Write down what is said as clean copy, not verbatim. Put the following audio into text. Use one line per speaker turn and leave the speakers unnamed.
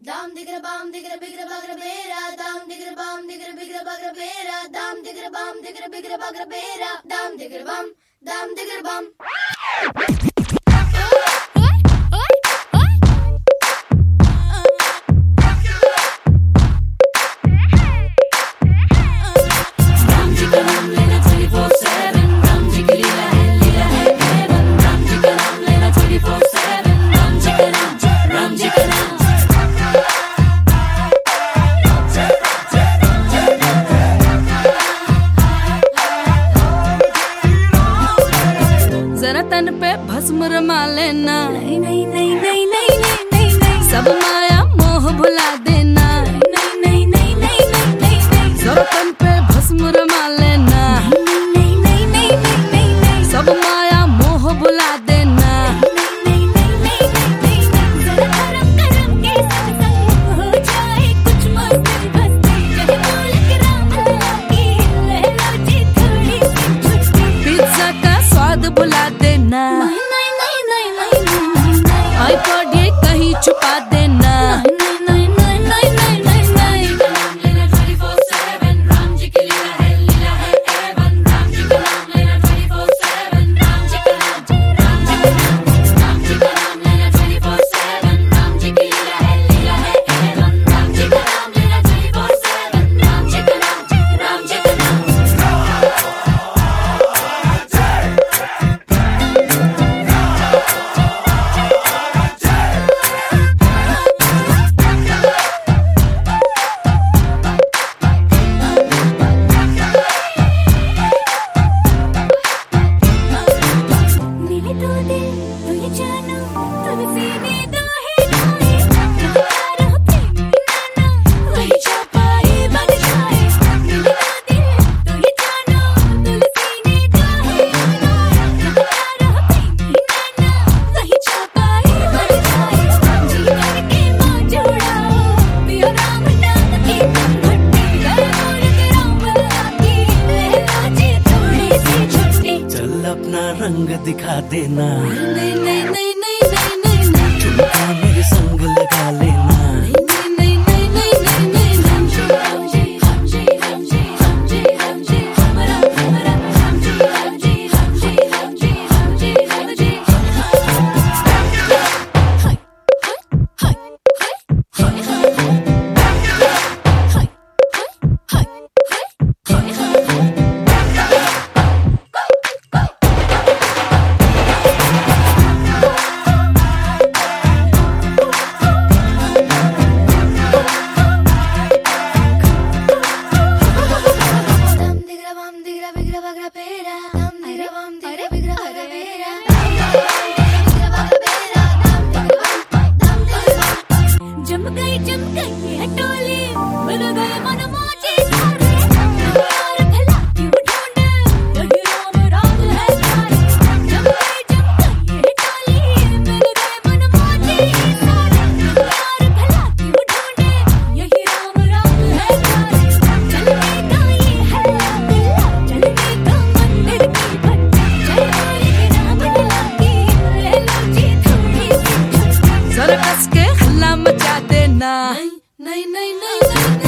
Dam digra bam digra bigra bagra bera. Dam digra bam digra bigra bagra bera. Dam digra bam digra bigra bagra bera. Dam digra bam, dam digra bam.
जरा तन पे भस्म रमा लेना,
नहीं नहीं नहीं नहीं नहीं नहीं नहीं,
सब माया मोह भुला देना,
नहीं नहीं नहीं नहीं नहीं नहीं,
जरा तन पे भस्म रमा लेना,
नहीं नहीं नहीं नहीं नहीं,
सब माया मोह भुला देना,
नहीं नहीं नहीं नहीं, जरा करम करम के संग हो जाए कुछ मस्ती बस्ती, कहे बोल के राम की ले लो जी थोड़ी सी छुट्टी,
पिज्जा का स्वाद भुला देना,
नहीं नहीं नहीं नहीं नहीं नहीं,
आईपॉड ये कहीं छुपा देना,
नहीं नहीं नहीं नहीं नहीं नहीं नहीं,
नाम लेना 24/7 राम जी की लीला है एवन। राम जी का नाम लेना 24/7 राम जी का नाम, राम जी का नाम, राम जी का नाम लेना 24/7 राम जी की लीला है एवन। राम जी का नाम लेना 24/7 राम जी का नाम, राम जी का नाम।
मेरे दो दिल तो ये जानो, तुमसे ने दो है ढाए, प्यारा प्रेम नाना वही छपाए बन जाए, मेरे दो दिल तो ये जानो, तुमसे ने दो है ढाए, प्यारा प्रेम नाना वही छपाए बन जाए, जी भर के मौज उड़ाओ, पियो राम नाम की भट्टी, गए और के राम की ले लो जी थोड़ी सी छुट्टी,
चल अपना रंग दिखा देना,
नहीं नहीं नहीं नहीं नहीं नहीं नहीं,
झुमका मेरे संग लगा लेना,
नहीं नहीं नहीं नहीं नहीं नहीं,
राम जी राम जी राम जी राम जी राम जी राम जी हमरा हमरा Ram ji Ram ji Ram ji Ram ji Ram ji Ram ji. Dam digra bam digra bigra bagra bera. Dam digra bam digra bigra bagra bera. Bigra bagra bera. Dam digra bam.
जम गई ये टोली, मिल गए मन मौजी सारे, प्यार भला क्यों ढूंढे, यही राम राज है सारे, जम गई ये टोली, मिल गए मन मौजी सारे, प्यार भला क्यों ढूंढे, यही राम राज है सारे, चलने का ये है दिला, चलने का मंदिर की भट्टी, जय बोले राम लला की, ले लो जी थोड़ी सी छुट्टी,
जरा कस के हल्ला मचा देना, नहीं नहीं नहीं नहीं नहीं।